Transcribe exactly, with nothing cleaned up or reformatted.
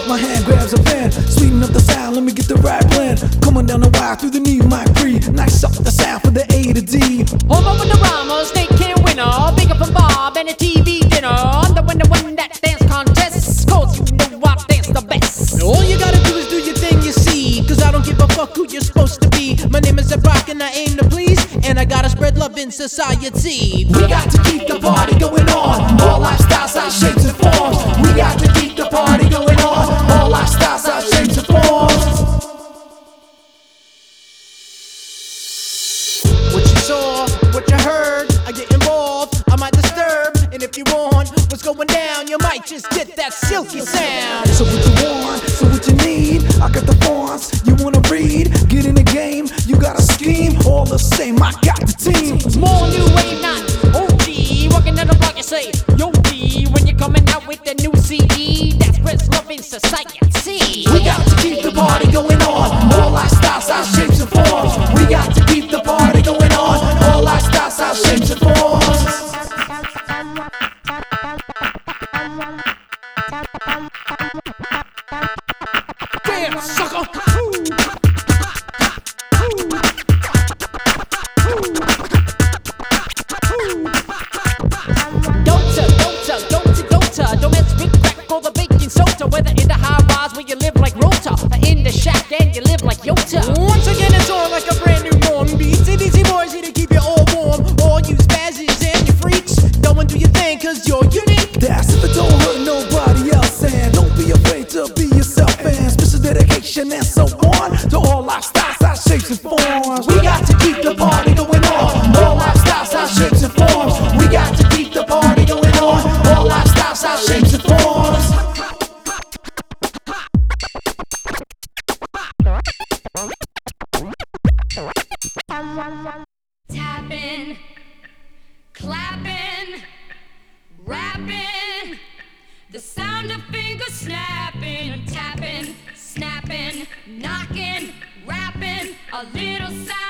My hand grabs a pen, sweeten up the sound, let me get the right blend. Coming down the wire through the knee, mic free. Nice up the sound for the A to D. Home over the Ramos, they can't win her. Big up from Bob and a T V dinner. I'm the one that won that dance contest, cause you know I dance the best. All you gotta do is do your thing, you see, cause I don't give a fuck who you're supposed to be. My name is Ed Rock and I aim to please, and I gotta spread love in society. We got to keep the party going on. All lifestyles, our shapes and forms. We got to keep the party going on. All lifestyles, our shapes and forms. What you saw, what you heard, I get involved, I might disturb. And if you want what's going down, you might just get that silky sound. So what you want, so what you need, I got the fonts, you wanna read, get in the game, you got a scheme, all the same, I got the team. More new wave, not O G. Walking down the block, you say, yo, D. When you're coming out with the new C D, that spreads love in society. We got to keep the party going on. All lifestyles, our shapes and forms. We got to keep the party going on. All lifestyles, our shapes and forms. Damn, sucker! Don't mess with crack or the baking soda. Whether in the high rise where you live like Rota, or in the shack and you live like Yota. Once again, it's on like a brand new morning beat. C D C boys here to keep you all warm. All you spazzes and you freaks, go and do your thing, cause you're unique. That's if it don't hurt nobody else. And don't be afraid to be yourself. And special dedication and so on to all lifestyles, our shapes and forms. We got to keep the party going on. All lifestyles, our shapes and forms. We got to keep the party going on. All lifestyles, our shapes and forms. Tapping, clapping, rapping, the sound of fingers snapping, tapping, snapping, knocking, rapping, a little sound.